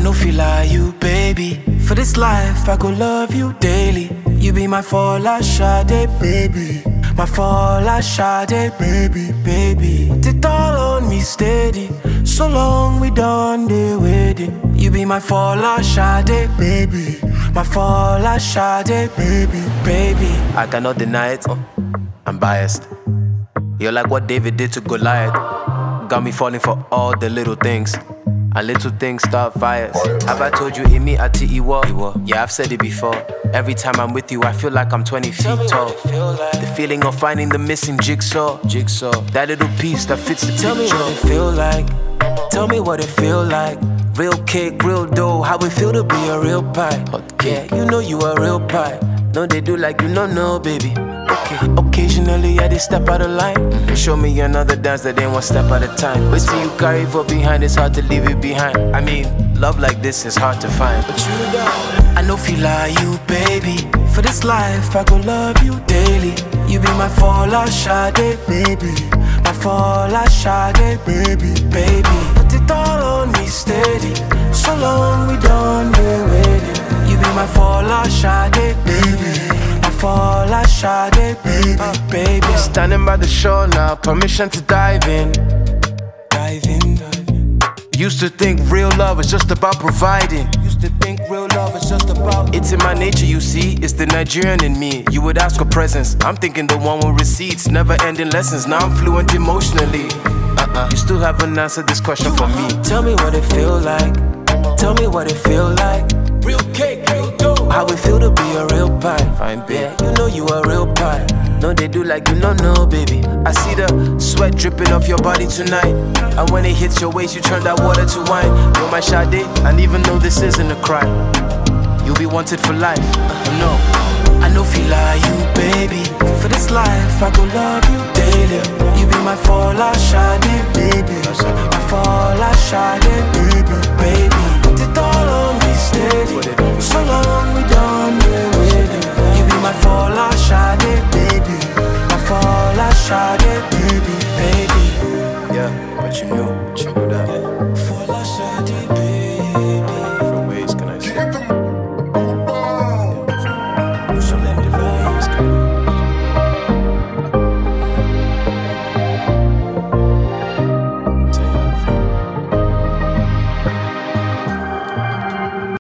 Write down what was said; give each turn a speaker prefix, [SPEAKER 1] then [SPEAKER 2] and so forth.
[SPEAKER 1] no feel like you, baby. For this life, I go love you daily. You be my fall Sade, baby. My fall Sade, baby, baby. Put it all on me steady. So long we done the wedding. You be my fall Sade, baby. My fall Sade, baby, baby. I cannot deny it. I'm biased. You're like what David did to Goliath. Got me falling for all the little things. And little things start fires. Have I told you in me ati iwo? Yeah, I've said it before. Every time I'm with you, I feel like I'm 20 feet tall. The feeling of finding the missing jigsaw. That little piece that fits the picture. Tell me what it feel like. Tell me what it feel like. Real cake, real dough. How it feel to be a real pie. Yeah, you know you a real pie. No, they do like you don't know, baby. Okay. Occasionally I just step out of line. Show me another dance that ain't one step at a time. But see you carry for behind, it's hard to leave it behind. I mean, love like this is hard to find. But you don't. I know feel like you, baby. For this life, I go love you daily. You be my fall Sade, baby. My fall Sade, baby, baby. Put it all on me steady. So long we done the wedding. You be my fall Sade, baby. Fall Sade, baby, baby. Standing by the shore now, permission to dive in. Dive in, dive in. Used to think real love is just about providing. It's in my nature, you see. It's the Nigerian in me. You would ask for presents. I'm thinking the one with receipts, never ending lessons. Now I'm fluent emotionally. You still haven't answered this question for me. Tell me what it feel like. Tell me what it feel like. Real cake, real dough. How it feel to be a real pie. Fine, babe. You know you a real pie. No, they do like you don't know, baby. I see the sweat dripping off your body tonight. And when it hits your waist, you turn that water to wine. You're my Sade, and even though this isn't a crime, you'll be wanted for life. No, I know feel like you, baby. For this life, I go love you daily. You be my fall Sade, baby. My fall Sade, baby.